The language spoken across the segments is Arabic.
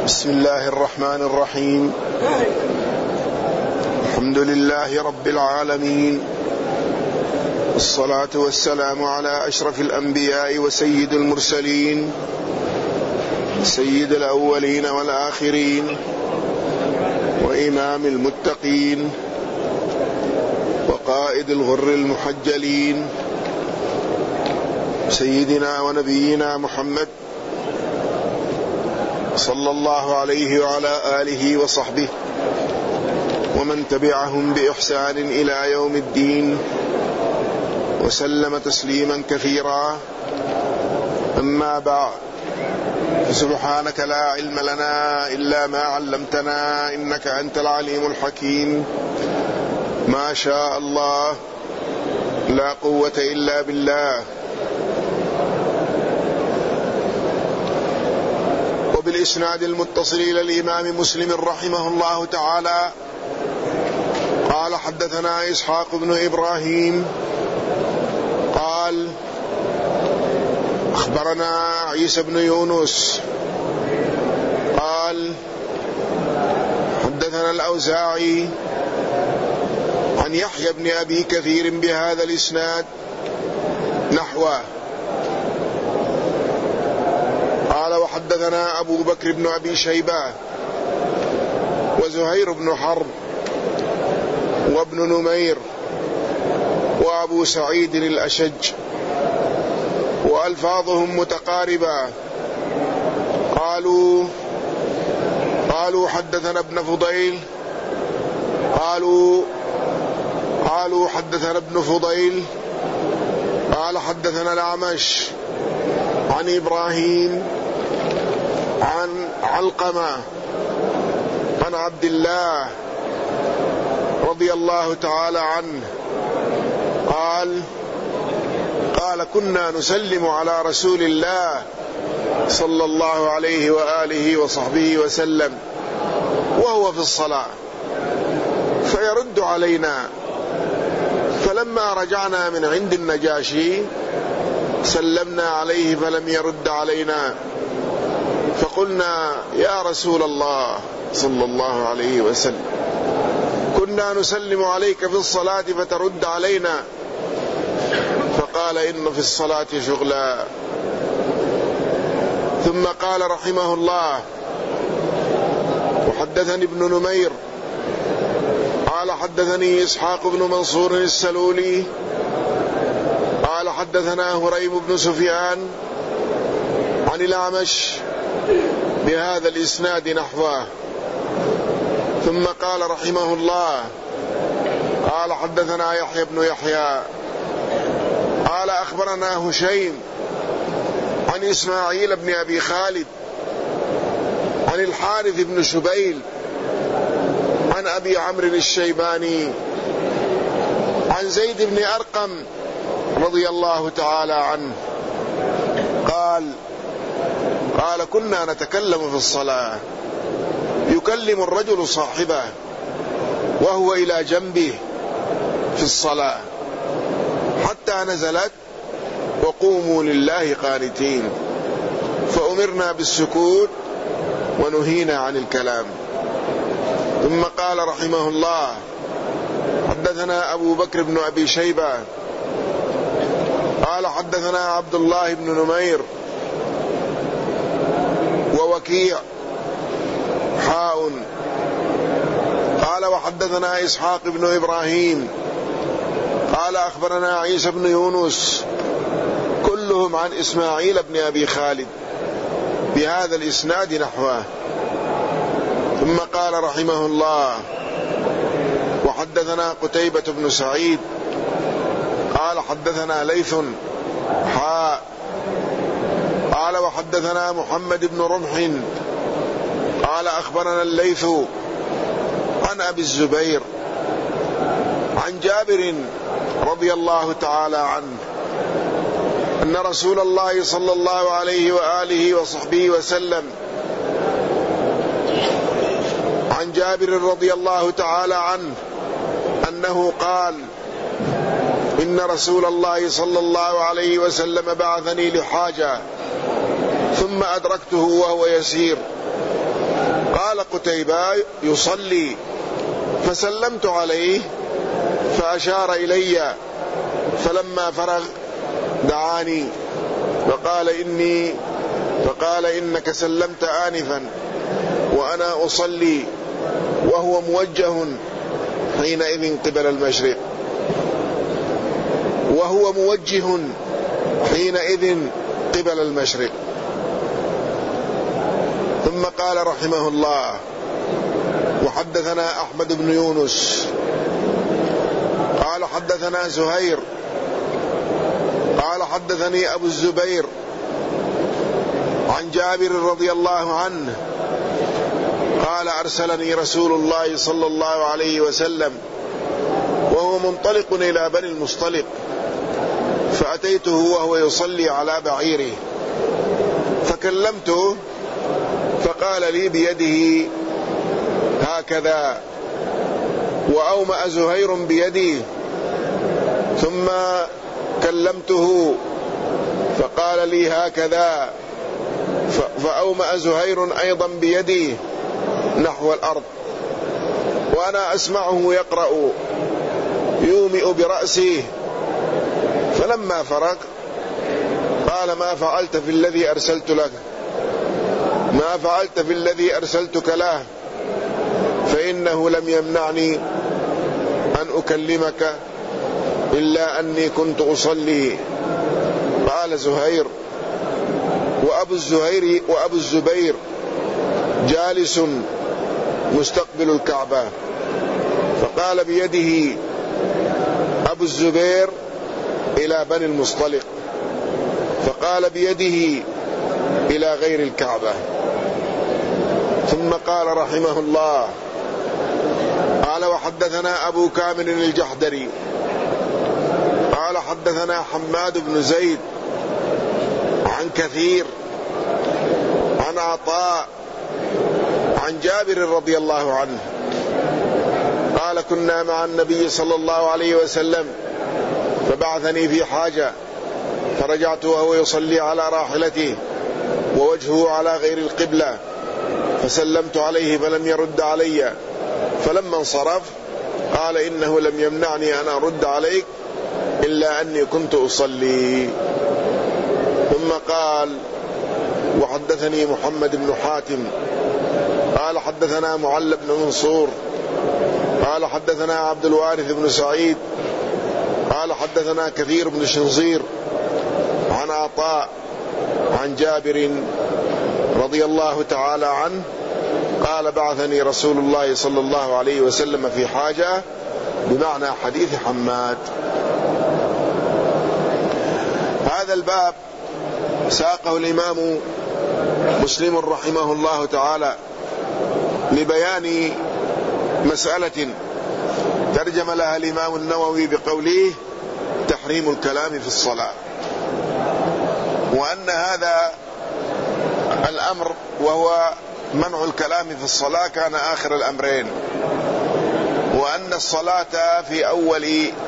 بسم الله الرحمن الرحيم. الحمد لله رب العالمين، والصلاة والسلام على أشرف الأنبياء وسيد المرسلين، سيد الأولين والآخرين، وإمام المتقين، وقائد الغر المحجلين، سيدنا ونبينا محمد صلى الله عليه وعلى آله وصحبه ومن تبعهم بإحسان إلى يوم الدين، وسلم تسليما كثيرا. أما بعد، سبحانك لا علم لنا إلا ما علمتنا إنك أنت العليم الحكيم. ما شاء الله، لا قوة إلا بالله. وبالإسناد المتصل إلى الإمام مسلم رحمه الله تعالى قال: حدثنا إسحاق بن إبراهيم قال: أخبرنا عيسى بن يونس قال: حدثنا الأوزاعي عن يحيى بن أبي كثير بهذا الإسناد نحوه. قال: وحدثنا أبو بكر بن أبي شيبة وزهير بن حرب وابن نمير وأبو سعيد الأشج، وألفاظهم متقاربة. قالوا حدثنا ابن فضيل، قالوا حدثنا ابن فضيل قال: حدثنا الأعمش عن إبراهيم عن علقمة عن عبد الله رضي الله تعالى عنه قال: كنا نسلم على رسول الله صلى الله عليه وآله وصحبه وسلم وهو في الصلاة فيرد علينا، فلما رجعنا من عند النجاشي سلمنا عليه فلم يرد علينا، فقلنا: يا رسول الله صلى الله عليه وسلم، كنا نسلم عليك في الصلاة فترد علينا، فقال: إن في الصلاة شغلا. ثم قال رحمه الله: وحدثني ابن نمير قال: حدثني إسحاق بن منصور السلولي قال: حدثنا هريم بن سفيان عن الأعمش بهذا الإسناد نحوه. ثم قال رحمه الله: قال: حدثنا يحيى بن يحيى قال: أخبرنا هشيم عن إسماعيل بن أبي خالد عن الحارث بن شبيل عن أبي عمرو الشيباني عن زيد بن أرقم رضي الله تعالى عنه قال: كنا نتكلم في الصلاة، يكلم الرجل صاحبه وهو إلى جنبه في الصلاة، حتى نزلت: وقوموا لله قانتين، فأمرنا بالسكوت ونهينا عن الكلام. ثم قال رحمه الله: حدثنا أبو بكر بن أبي شيبة قال: حدثنا عبد الله بن نمير ووكيع قال: وحدثنا إسحاق بن إبراهيم قال: أخبرنا عيسى بن يونس، كلهم عن إسماعيل بن أبي خالد بهذا الإسناد نحوه. ثم قال رحمه الله: وحدثنا قتيبة بن سعيد قال: حدثنا ليث قال: وحدثنا محمد بن رمح قال: أخبرنا الليث عن أبي الزبير عن جابر رضي الله تعالى عنه أن رسول الله صلى الله عليه وآله وصحبه وسلم، عن جابر رضي الله تعالى عنه أنه قال: إن رسول الله صلى الله عليه وسلم بعثني لحاجة ثم أدركته وهو يسير قال قتيبة: يصلي، فسلمت عليه فأشار إلي، فلما فرغ دعاني فقال: إنك سلمت آنفا وأنا أصلي، وهو موجه حينئذ قبل المشرق، وهو موجه حينئذ قبل المشرق. ثم قال رحمه الله: وحدثنا أحمد بن يونس قال حدثنا زهير قال حدثني أبو الزبير عن جابر رضي الله عنه قال: أرسلني رسول الله صلى الله عليه وسلم وهو منطلق إلى بني المصطلق، فأتيته وهو يصلي على بعيره، فكلمته فقال لي بيده هكذا، وأومأ زهير بيدي، ثم كلمته فقال لي هكذا، فأومأ زهير أيضا بيدي نحو الأرض، وأنا أسمعه يقرأ يومئ برأسه. فلما فرغ قال: ما فعلت في الذي أرسلت لك؟ ما فعلت في الذي أرسلتك له؟ فإنه لم يمنعني أن أكلمك إلا أني كنت أصلي. قال زهير: وأبو الزبير جالس مستقبل الكعبة، فقال بيده أبو الزبير إلى بني المصطلق، فقال بيده إلى غير الكعبة. ثم قال رحمه الله: قال: وحدثنا أبو كامل الجحدري قال حدثنا حماد بن زيد عن كثير عن عطاء عن جابر رضي الله عنه قال: كنا مع النبي صلى الله عليه وسلم فبعثني في حاجة، فرجعت وهو يصلي على راحلته ووجهه على غير القبلة، فسلمت عليه فلم يرد علي، فلما انصرف قال: إنه لم يمنعني أن أرد عليك إلا أني كنت أصلي. ثم قال: وحدثني محمد بن حاتم قال حدثنا معل بن منصور قال حدثنا عبد الوارث بن سعيد قال حدثنا كثير بن شنظير عن عطاء عن جابر رضي الله تعالى عنه قال: بعثني رسول الله صلى الله عليه وسلم في حاجة، بمعنى حديث حماد. هذا الباب ساقه الإمام مسلم رحمه الله تعالى لبيان مسألة ترجم لها الإمام النووي بقوله: تحريم الكلام في الصلاة، وأن هذا الأمر وهو منع الكلام في الصلاة كان آخر الأمرين، وأن الصلاة في أول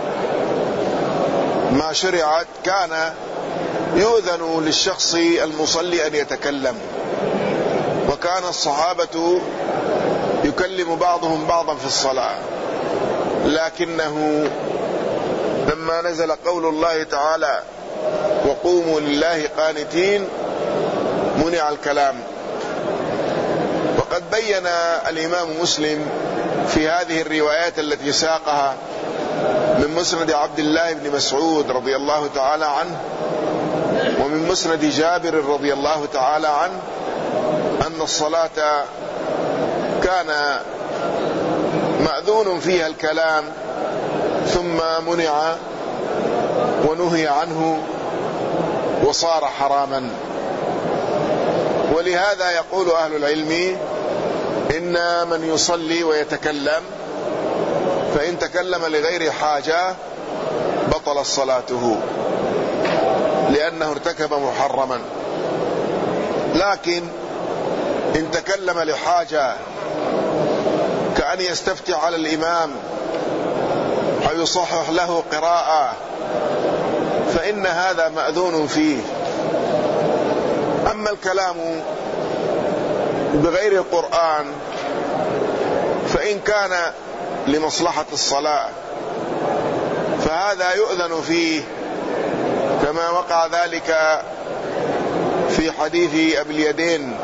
ما شرعت كان يؤذن للشخص المصلي أن يتكلم، وكان الصحابة يكلم بعضهم بعضا في الصلاة، لكنه لما نزل قول الله تعالى: وقوموا لله قانتين، منع الكلام. وقد بين الإمام مسلم في هذه الروايات التي ساقها من مسند عبد الله بن مسعود رضي الله تعالى عنه ومن مسند جابر رضي الله تعالى عنه أن الصلاة كان مأذون فيها الكلام، ثم منع ونهي عنه وصار حراما. ولهذا يقول أهل العلم: إن من يصلي ويتكلم فإن تكلم لغير حاجة بطل صلاته، لأنه ارتكب محرما. لكن إن تكلم لحاجة كأن يستفتح على الإمام أو يصحح له قراءة فإن هذا مأذون فيه. أما الكلام بغير القرآن فإن كان لمصلحة الصلاة فهذا يؤذن فيه، كما وقع ذلك في حديث أبي اليدين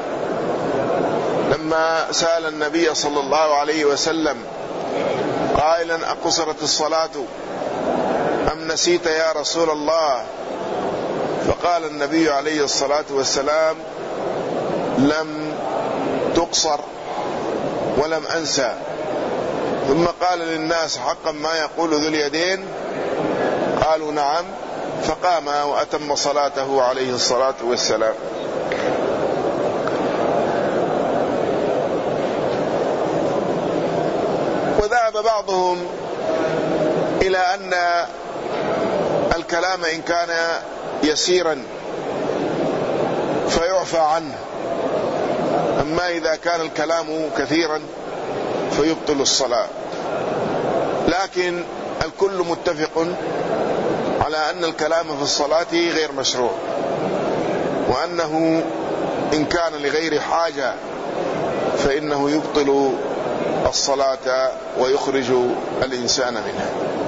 لما سأل النبي صلى الله عليه وسلم قائلا: أقصرت الصلاة أم نسيت يا رسول الله؟ فقال النبي عليه الصلاة والسلام: لم تقصر ولم أنسى. ثم قال للناس: حقا ما يقول ذو اليدين؟ قالوا: نعم. فقام وأتم صلاته عليه الصلاة والسلام. وذهب بعضهم إلى أن الكلام إن كان يسيرا فيعفى عنه، أما إذا كان الكلام كثيرا فيبطل الصلاة. لكن الكل متفق على أن الكلام في الصلاة غير مشروع، وأنه إن كان لغير حاجة فإنه يبطل الصلاة ويخرج الإنسان منها.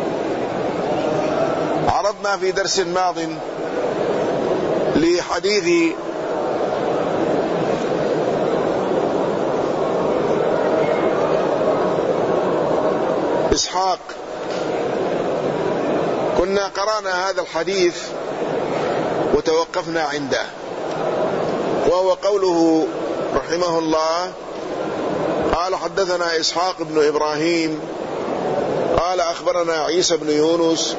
عرضنا في درس ماض لحديث إسحاق، كنا قرأنا هذا الحديث وتوقفنا عنده، وهو قوله رحمه الله: قال حدثنا إسحاق بن إبراهيم قال أخبرنا عيسى بن يونس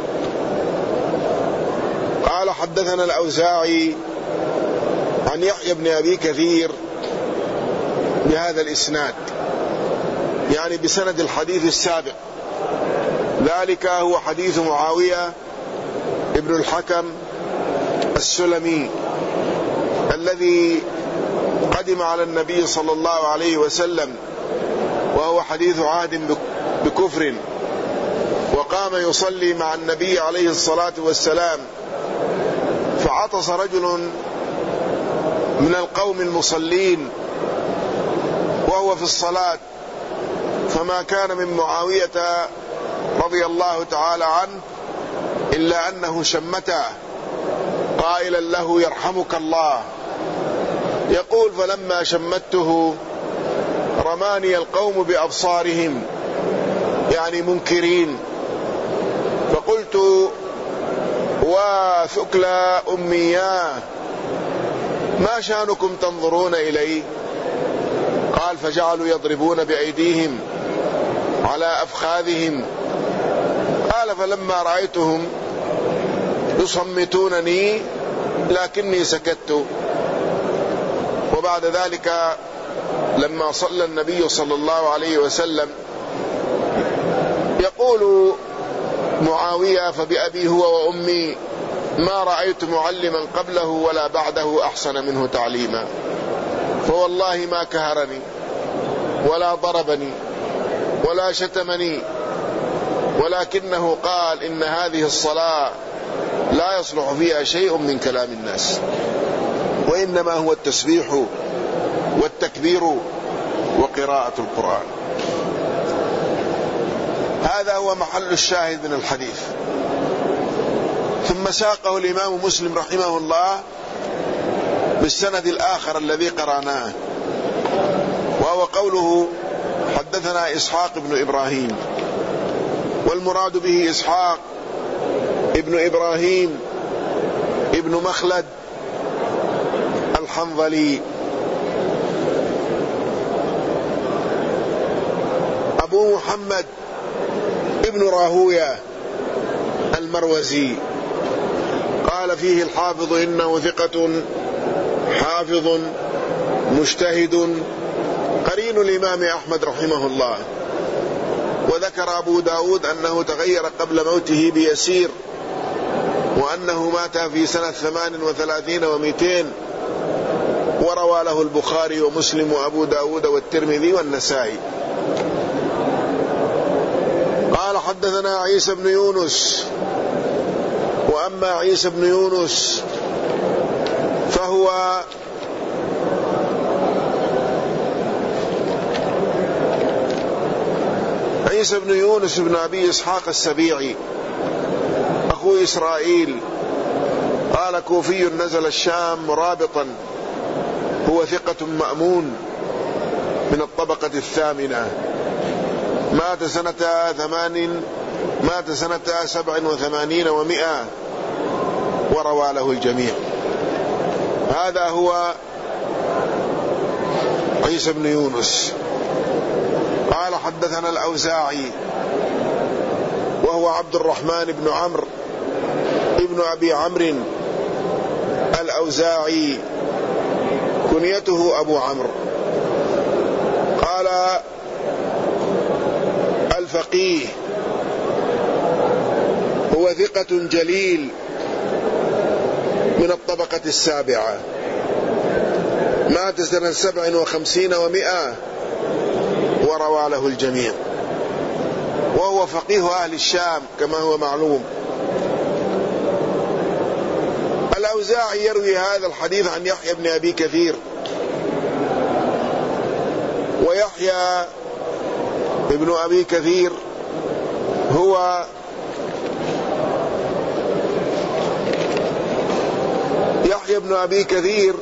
قال حدثنا الأوزاعي عن يحيى بن أبي كثير بهذا الإسناد، يعني بسند الحديث السابق. ذلك هو حديث معاوية ابن الحكم السلمي الذي قدم على النبي صلى الله عليه وسلم وهو حديث عهد بكفر، وقام يصلي مع النبي عليه الصلاة والسلام، فعطس رجل من القوم المصلين وهو في الصلاة، فما كان من معاوية رضي الله تعالى عنه إلا أنه شمته قائلا له: يرحمك الله. يقول: فلما شمته رماني القوم بأبصارهم، يعني منكرين، فقلت: وثكلى أمياه، ما شأنكم تنظرون إلي؟ قال: فجعلوا يضربون بأيديهم على أفخاذهم. قال: فلما رأيتهم يصمتونني لكني سكت. وبعد ذلك لما صلى النبي صلى الله عليه وسلم يقول معاوية: فبأبي هو وأمي ما رأيت معلما قبله ولا بعده أحسن منه تعليما، فوالله ما كهرني ولا ضربني ولا شتمني، ولكنه قال: إن هذه الصلاة لا يصلح فيها شيء من كلام الناس، وإنما هو التسبيح والتكبير وقراءة القرآن. هذا هو محل الشاهد من الحديث. ثم ساقه الإمام مسلم رحمه الله بالسند الآخر الذي قرأناه، وهو قوله: حدثنا إسحاق بن إبراهيم، والمراد به إسحاق ابن إبراهيم ابن مخلد الحنظلي أبو محمد ابن راهوية المروزي. قال فيه الحافظ: إنه ثقة حافظ مجتهد قرين الإمام أحمد رحمه الله. وذكر أبو داود أنه تغير قبل موته بيسير، وأنه مات في سنة 38 و200، وروى له البخاري ومسلم وأبو داود والترمذي والنسائي. قال: حدثنا عيسى بن يونس. وأما عيسى بن يونس فهو عيسى بن يونس بن أبي إسحاق السبيعي أخو إسرائيل قال كوفي نزل الشام مرابطا، هو ثقة مأمون من الطبقة الثامنة، مات سنة 87 و100 وروى له الجميع. هذا هو عيسى بن يونس. قال حدثنا الأوزاعي وهو عبد الرحمن بن عمرو ابن أبي عمرو الأوزاعي كنيته أبو عمرو. قال الفقيه هو ثقة جليل من الطبقة السابعة، مات سنة 57 و100 وروى له الجميع، وهو فقيه أهل الشام كما هو معلوم. الأوزاعي يروي هذا الحديث عن يحيى بن أبي كثير، ويحيى ابن أبي كثير هو يحيى بن أبي كثير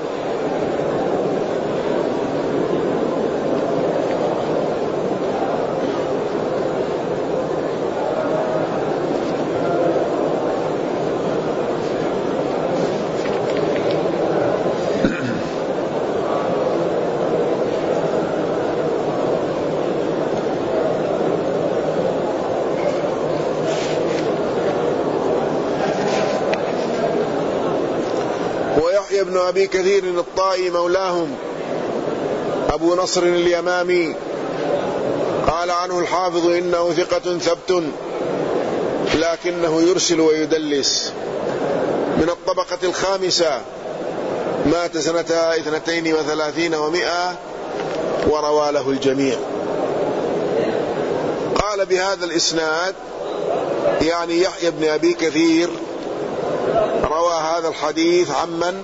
ابن أبي كثير الطائي مولاهم أبو نصر اليمامي. قال عنه الحافظ إنه ثقة ثبت لكنه يرسل ويدلس، من الطبقة الخامسة، مات سنة 32 و100 وروى له الجميع. قال بهذا الإسناد يعني يحيى بن أبي كثير روى هذا الحديث عمن؟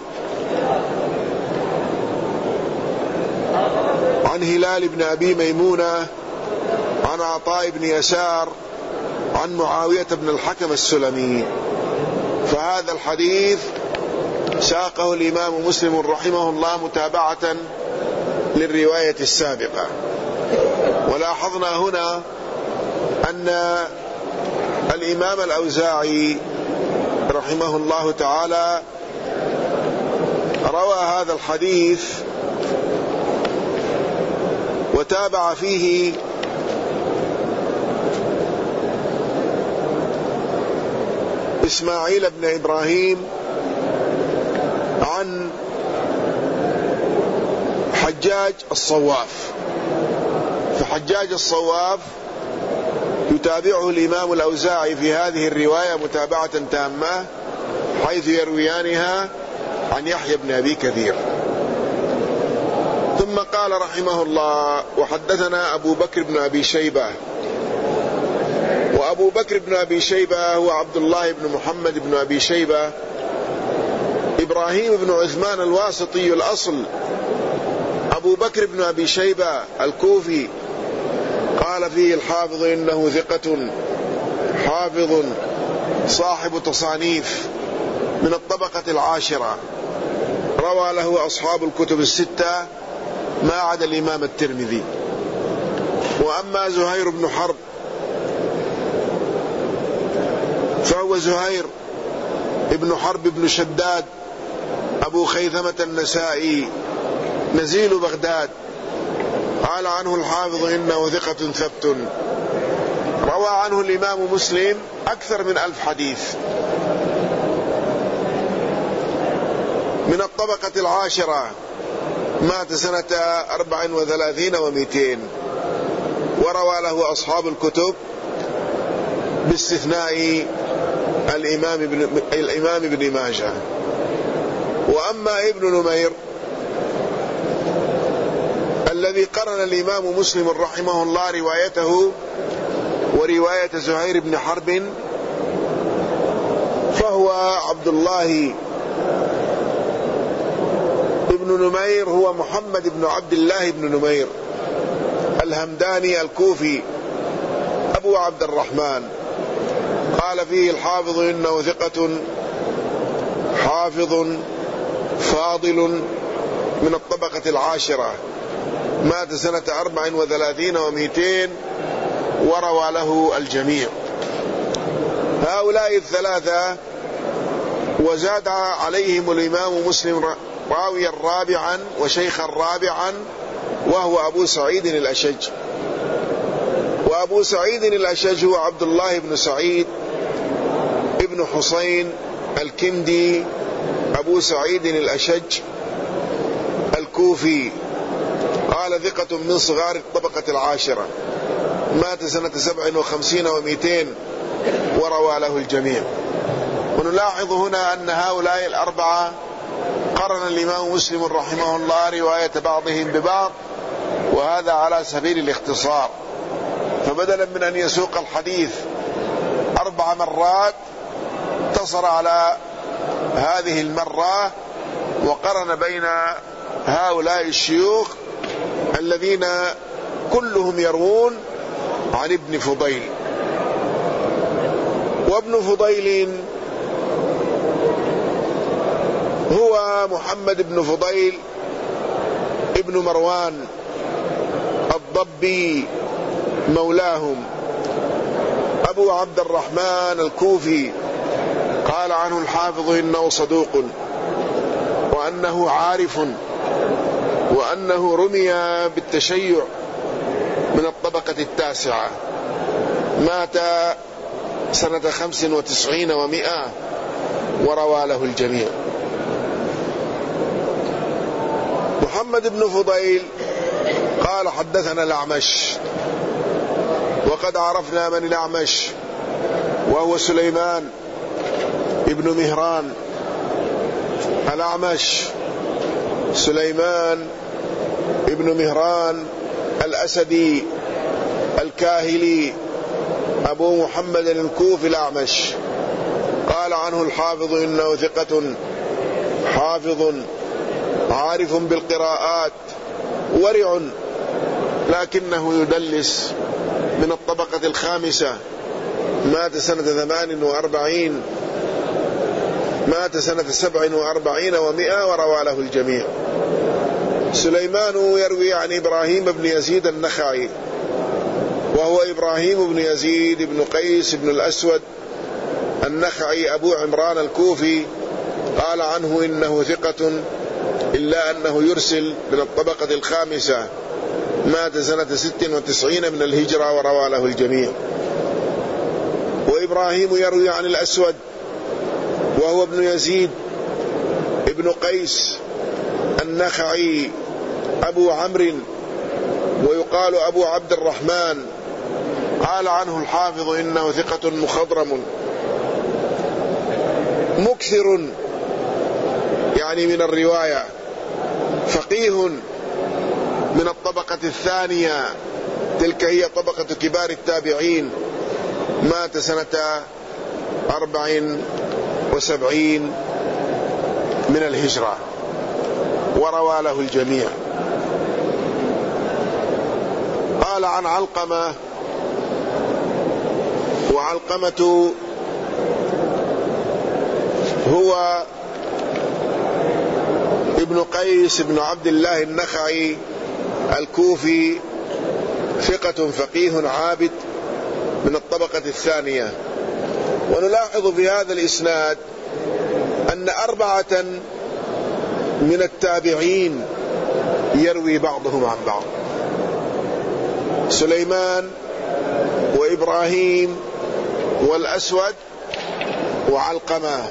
عن هلال بن أبي ميمونة عن عطاء بن يسار عن معاوية بن الحكم السلمي. فهذا الحديث ساقه الإمام مسلم رحمه الله متابعة للرواية السابقة. ولاحظنا هنا أن الإمام الأوزاعي رحمه الله تعالى روى هذا الحديث وتابع فيه إسماعيل بن إبراهيم عن حجاج الصواف. فحجاج الصواف يتابعه الإمام الأوزاعي في هذه الرواية متابعة تامة، حيث يرويانها عن يحيى بن أبي كثير. ثم قال رحمه الله وحدثنا أبو بكر بن أبي شيبة. وأبو بكر بن أبي شيبة هو عبد الله بن محمد بن أبي شيبة إبراهيم بن عثمان الواسطي الأصل، أبو بكر بن أبي شيبة الكوفي. قال فيه الحافظ إنه ثقة حافظ صاحب تصانيف من الطبقة العاشرة، روى له أصحاب الكتب الستة ما عدا الإمام الترمذي. وأما زهير بن حرب فهو زهير ابن حرب بن شداد أبو خيثمة النسائي نزيل بغداد. قال عنه الحافظ إنه ثقة ثبت، روى عنه الإمام مسلم أكثر من 1000 حديث، من الطبقة العاشرة، مات سنة 34 و200 وروى له أصحاب الكتب باستثناء الإمام ابن ماجه. وأما ابن نمير الذي قرن الإمام مسلم رحمه الله روايته ورواية زهير بن حرب فهو عبد الله ابن نمير، هو محمد بن عبد الله بن نمير الهمداني الكوفي أبو عبد الرحمن. قال فيه الحافظ إنه ثقة حافظ فاضل من الطبقة العاشرة، مات سنة 34 و200 وروى له الجميع. هؤلاء الثلاثة وزاد عليهم الإمام مسلم راويا رابعا وشيخا رابعا وهو أبو سعيد الأشج. وأبو سعيد الأشج هو عبد الله بن سعيد ابن حسين الكندي أبو سعيد الأشج الكوفي. قال ثقة من صغار الطبقة العاشرة، مات سنة 57 و200 وروى له الجميع. ونلاحظ هنا أن هؤلاء الأربعة قرن الإمام مسلم رحمه الله رواية بعضهم ببعض، وهذا على سبيل الاختصار. فبدلا من أن يسوق الحديث 4 مرات اقتصر على هذه المرة وقرن بين هؤلاء الشيوخ الذين كلهم يروون عن ابن فضيل. وابن فضيل هو محمد بن فضيل ابن مروان الضبي مولاهم أبو عبد الرحمن الكوفي. قال عنه الحافظ إنه صدوق وأنه عارف وأنه رمي بالتشيع من الطبقة التاسعة، مات سنة 95 و100 وروى له الجميع. محمد بن فضيل قال حدثنا الأعمش، وقد عرفنا من الأعمش، وهو سليمان ابن مهران. الأعمش سليمان ابن مهران الأسدي الكاهلي أبو محمد الكوفي الأعمش. قال عنه الحافظ إنه ثقة حافظ عارف بالقراءات ورع، لكنه يدلس، من الطبقة الخامسة، مات سنة 48 مات سنة 47 و100 وروى له الجميع. سليمان يروي عن إبراهيم بن يزيد النخعي، وهو إبراهيم بن يزيد بن قيس بن الأسود النخعي أبو عمران الكوفي. قال عنه إنه ثقة إلا أنه يرسل، من الطبقة الخامسة، مات سنة 96 من الهجرة وروى له الجميع. وإبراهيم يروي عن الأسود وهو ابن يزيد ابن قيس النخعي أبو عمرو، ويقال أبو عبد الرحمن. قال عنه الحافظ إنه ثقة مخضرم مكثر يعني من الرواية، فقيه من الطبقة الثانية، تلك هي طبقة كبار التابعين، مات سنة 74 من الهجرة وروى له الجميع. قال عن علقمة، وعلقمة هو ابن قيس بن عبد الله النخعي الكوفي، ثقة فقيه عابد من الطبقة الثانية. ونلاحظ في هذا الإسناد أن 4 من التابعين يروي بعضهم عن بعض، سليمان وإبراهيم والأسود وعلقمة.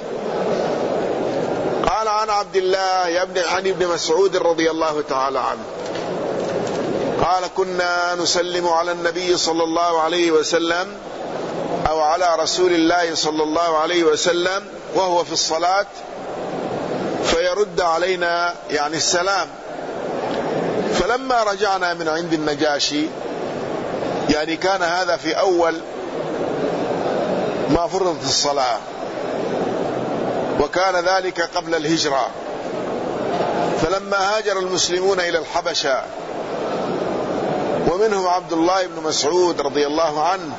قال عن عبد الله عن ابن مسعود رضي الله تعالى عنه قال كنا نسلم على النبي صلى الله عليه وسلم أو على رسول الله صلى الله عليه وسلم وهو في الصلاة، فيرد علينا يعني السلام. فلما رجعنا من عند النجاشي، يعني كان هذا في أول ما فرضت الصلاة، وكان ذلك قبل الهجرة. فلما هاجر المسلمون إلى الحبشة ومنهم عبد الله بن مسعود رضي الله عنه.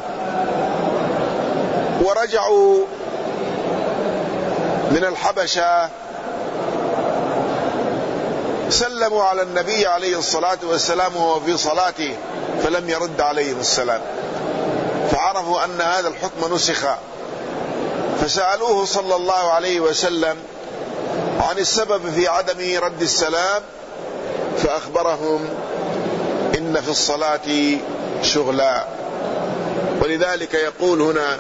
ورجعوا من الحبشة سلموا على النبي عليه الصلاة والسلام وهو في صلاته فلم يرد عليهم السلام، فعرفوا أن هذا الحكم نسخ، فسألوه صلى الله عليه وسلم عن السبب في عدم رد السلام، فأخبرهم إن في الصلاة شغلا. ولذلك يقول هنا: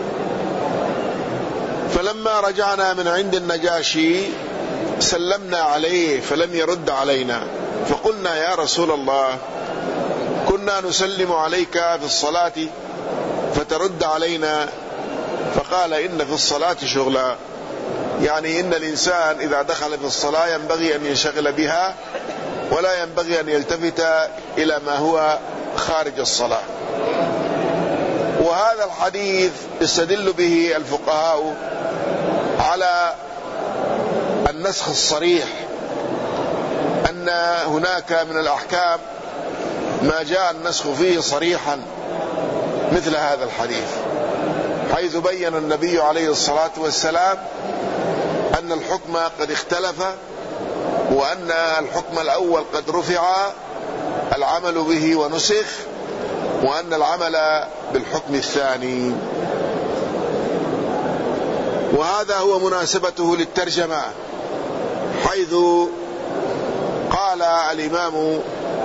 فلما رجعنا من عند النجاشي سلمنا عليه فلم يرد علينا، فقلنا: يا رسول الله، كنا نسلم عليك في الصلاة فترد علينا. فقال: إن في الصلاة شغلا، يعني إن الإنسان إذا دخل في الصلاة ينبغي أن ينشغل بها، ولا ينبغي أن يلتفت إلى ما هو خارج الصلاة. وهذا الحديث استدل به الفقهاء على النسخ الصريح، أن هناك من الأحكام ما جاء النسخ فيه صريحا مثل هذا الحديث، حيث بين النبي عليه الصلاة والسلام أن الحكم قد اختلف، وأن الحكم الأول قد رفع العمل به ونسخ، وأن العمل بالحكم الثاني. وهذا هو مناسبته للترجمة، حيث قال الإمام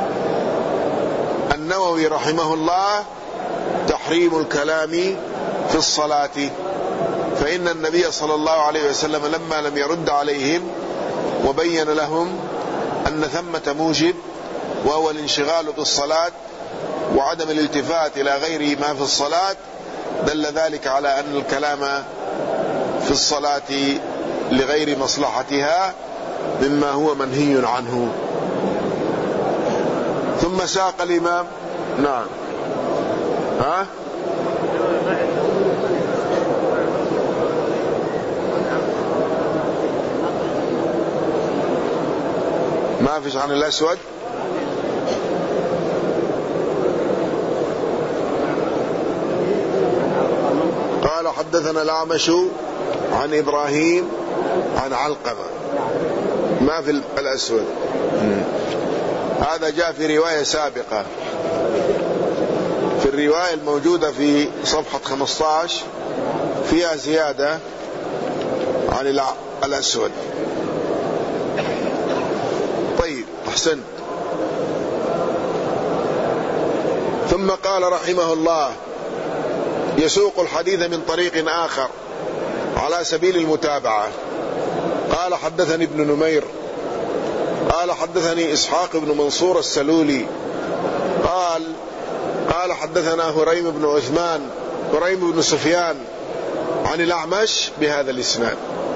النووي رحمه الله: تحريم الكلام في الصلاة، فإن النبي صلى الله عليه وسلم لما لم يرد عليهم وبين لهم أن ثمة موجب وهو الانشغال بالصلاة وعدم الالتفات إلى غير ما في الصلاة، دل ذلك على أن الكلام في الصلاة لغير مصلحتها مما هو منهي عنه. ثم ساق الإمام. نعم. ما فيش عن الأسود. قال: حدثنا الأعمش عن إبراهيم عن علقمة. ما في الأسود. هذا جاء في رواية سابقة، في الرواية الموجودة في صفحة 15 فيها زيادة عن الأسود. طيب، أحسنت. ثم قال رحمه الله: يسوق الحديث من طريق آخر على سبيل المتابعة. قال: حدثني ابن نمير قال: حدثني إسحاق بن منصور السلولي قال حدثنا هريم بن عثمان هريم بن سفيان عن الأعمش بهذا الإسناد.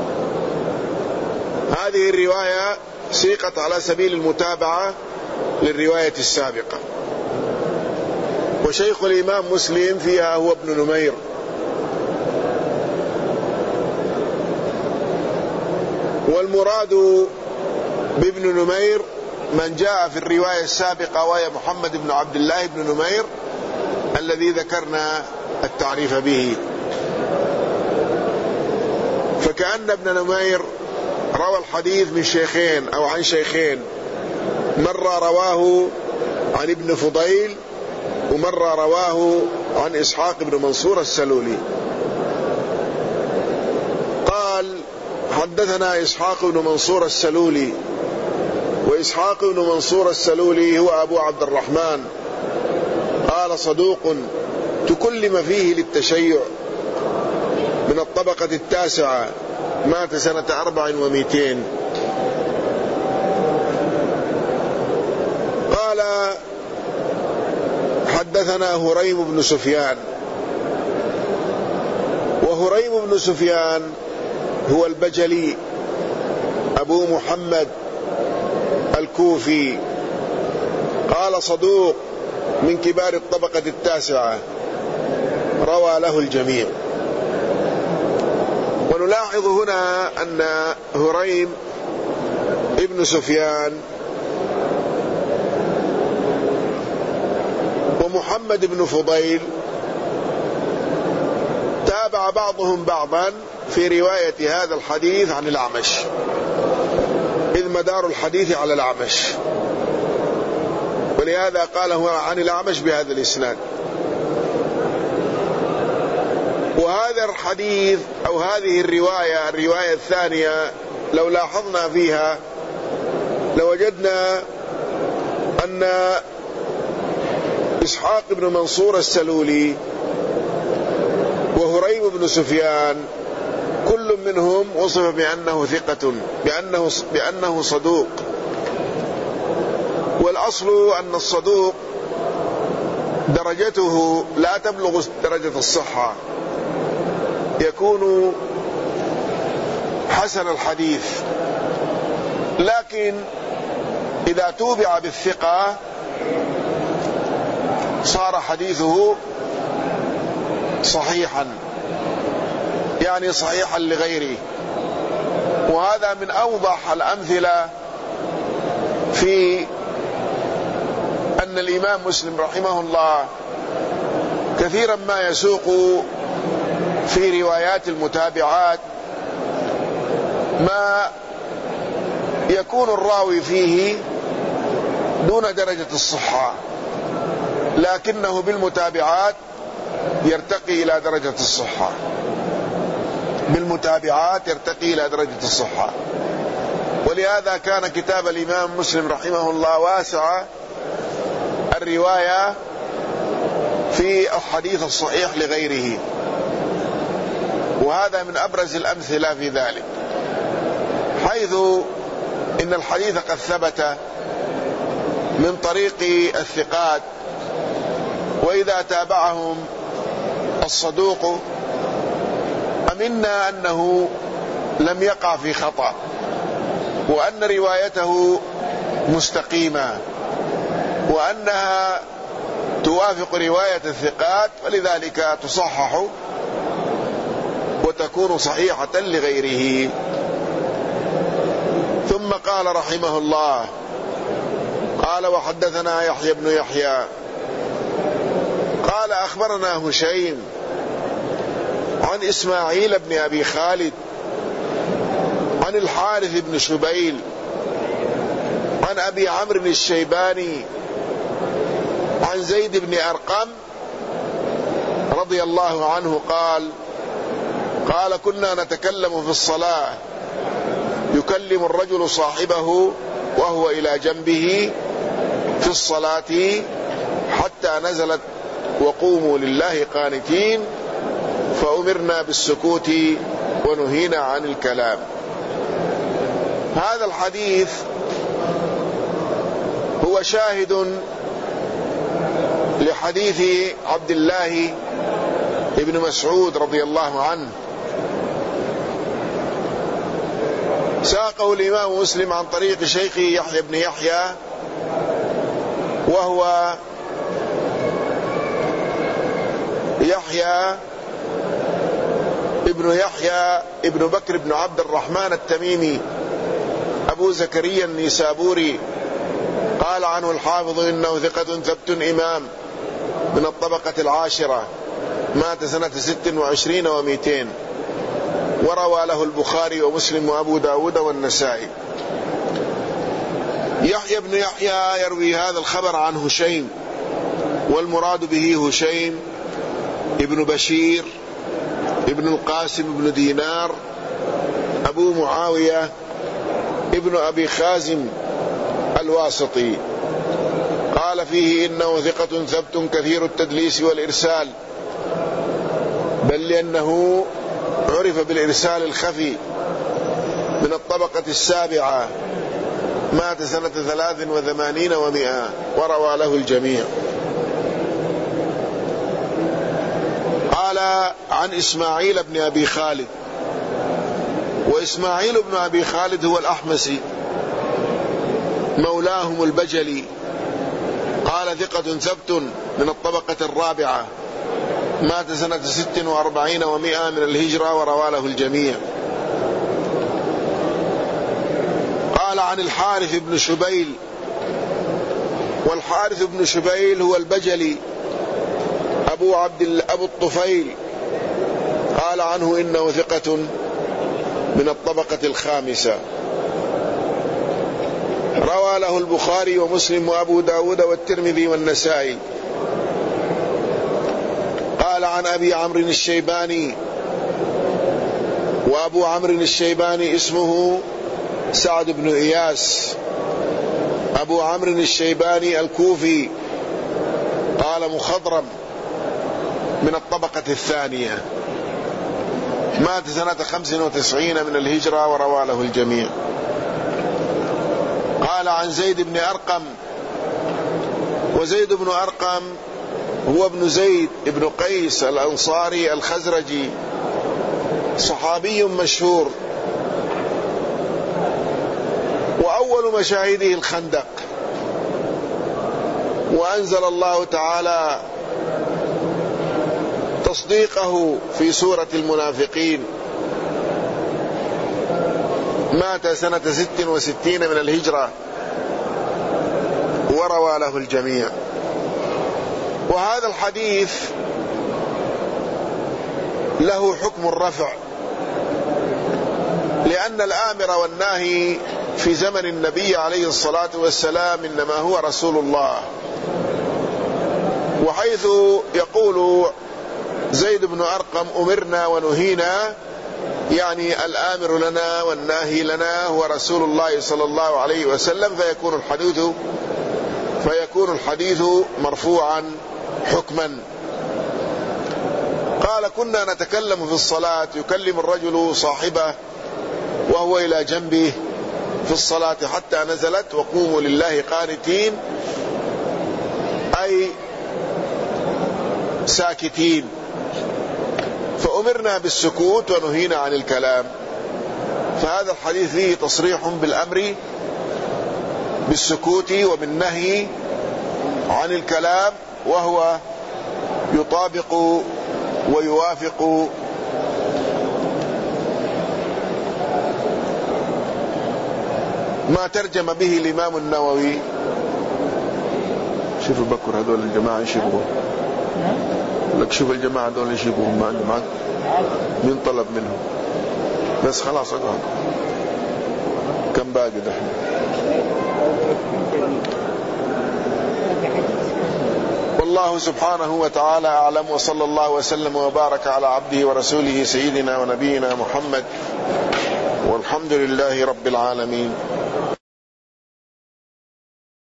هذه الرواية سيقت على سبيل المتابعة للرواية السابقة، وشيخ الإمام مسلم فيها هو ابن نمير. والمراد بابن نمير من جاء في الرواية السابقة، وهي محمد بن عبد الله بن نمير الذي ذكرنا التعريف به. فكأن ابن نمير روى الحديث من شيخين أو عن شيخين، مرة رواه عن ابن فضيل، ومرة رواه عن إسحاق بن منصور السلولي. قال: حدثنا إسحاق بن منصور السلولي. وإسحاق بن منصور السلولي هو أبو عبد الرحمن، قال: صدوق تكلم فيه للتشيع، من الطبقة التاسعة، مات سنة 400. قال: حدثنا هريم بن سفيان. وهريم بن سفيان هو البجلي أبو محمد الكوفي. قال: صدوق من كبار الطبقة التاسعة، روى له الجميع. ونلاحظ هنا أن هريم ابن سفيان محمد بن فضيل تابع بعضهم بعضا في رواية هذا الحديث عن الأعمش، إذ مدار الحديث على الأعمش، ولهذا قال هو عن الأعمش بهذا الإسناد. وهذا الحديث أو هذه الرواية الثانية لو لاحظنا فيها لوجدنا أن إسحاق بن منصور السلولي وهريم بن سفيان كل منهم وصف بأنه ثقة، بأنه صدوق. والأصل أن الصدوق درجته لا تبلغ درجة الصحة، يكون حسن الحديث، لكن إذا توبع بالثقة صار حديثه صحيحا، يعني صحيحا لغيره. وهذا من أوضح الأمثلة في أن الإمام مسلم رحمه الله كثيرا ما يسوق في روايات المتابعات ما يكون الراوي فيه دون درجة الصحة، لكنه بالمتابعات يرتقي إلى درجة الصحة، بالمتابعات يرتقي إلى درجة الصحة. ولهذا كان كتاب الإمام مسلم رحمه الله واسع الرواية في الحديث الصحيح لغيره، وهذا من أبرز الأمثلة في ذلك، حيث إن الحديث قد ثبت من طريق الثقات، وإذا تابعهم الصدوق أمنا أنه لم يقع في خطأ، وأن روايته مستقيمة، وأنها توافق رواية الثقات، ولذلك تصحح وتكون صحيحة لغيره. ثم قال رحمه الله: قال وحدثنا يحيى بن يحيى قال أخبرنا هشيم عن إسماعيل بن أبي خالد عن الحارث بن شبيل عن أبي عمرو الشيباني عن زيد بن أرقم رضي الله عنه قال كنا نتكلم في الصلاة، يكلم الرجل صاحبه وهو إلى جنبه في الصلاة حتى نزلت وقوموا لله قانتين، فأمرنا بالسكوت ونهينا عن الكلام. هذا الحديث هو شاهد لحديث عبد الله ابن مسعود رضي الله عنه، ساقه الإمام مسلم عن طريق شيخه يحيى بن يحيى، وهو يحيى ابن بكر بن عبد الرحمن التميمي أبو زكريا النيسابوري. قال عنه الحافظ إنه ثقة ثبت إمام من الطبقة العاشرة، مات سنة 26 و200، وروى له البخاري ومسلم وأبو داود والنسائي. يحيى بن يحيى يروي هذا الخبر عن هشيم، والمراد به هشيم ابن بشير ابن القاسم ابن دينار أبو معاوية ابن أبي خازم الواسطي. قال فيه إنه ثقة ثبت كثير التدليس والإرسال، بل لأنه عرف بالإرسال الخفي، من الطبقة السابعة، مات سنة 83 و100، وروى له الجميع. قال عن إسماعيل بن أبي خالد، وإسماعيل بن أبي خالد هو الأحمسي مولاهم البجلي. قال ثقة ثبت من الطبقة الرابعة، مات سنة 46 و100 من الهجرة، وروى له الجميع. قال عن الحارث بن شبيل، والحارث بن شبيل هو البجلي أبو الطفيل قال عنه إنه ثقة من الطبقة الخامسة. روى له البخاري ومسلم وأبو داود والترمذي والنسائي. قال عن أبي عمرو الشيباني، وأبو عمرو الشيباني اسمه سعد بن إياس، أبو عمرو الشيباني الكوفي، قال مخضرم من الطبقة الثانية، مات سنة 95 من الهجرة وروى له الجميع. قال عن زيد بن أرقم، وزيد بن أرقم هو ابن زيد ابن قيس الأنصاري الخزرجي، صحابي مشهور، وأول مشاهده الخندق، وأنزل الله تعالى تصديقه في سورة المنافقين. مات سنة 66 من الهجرة وروى له الجميع. وهذا الحديث له حكم الرفع، لأن الآمر والناهي في زمن النبي عليه الصلاة والسلام إنما هو رسول الله. وحيث يقول زيد بن أرقم أمرنا ونهينا، يعني الآمر لنا والناهي لنا هو رسول الله صلى الله عليه وسلم، فيكون الحديث مرفوعا حكما. قال كنا نتكلم في الصلاة، يكلم الرجل صاحبه وهو إلى جنبه في الصلاة، حتى نزلت وقوموا لله قانتين، أي ساكتين، فأمرنا بالسكوت ونهينا عن الكلام. فهذا الحديث فيه تصريح بالأمر بالسكوت وبالنهي عن الكلام، وهو يطابق ويوافق ما ترجم به الإمام النووي. شوف البكر هذول الجماعة يشبهوا لك، شوف الجماعة هذول يشبهوا ما عندهم معك من طلب منهم، بس خلاص اقعد. كم باقي دحين؟ والله سبحانه وتعالى أعلم، وصلى الله وسلم وبارك على عبده ورسوله سيدنا ونبينا محمد، والحمد لله رب العالمين.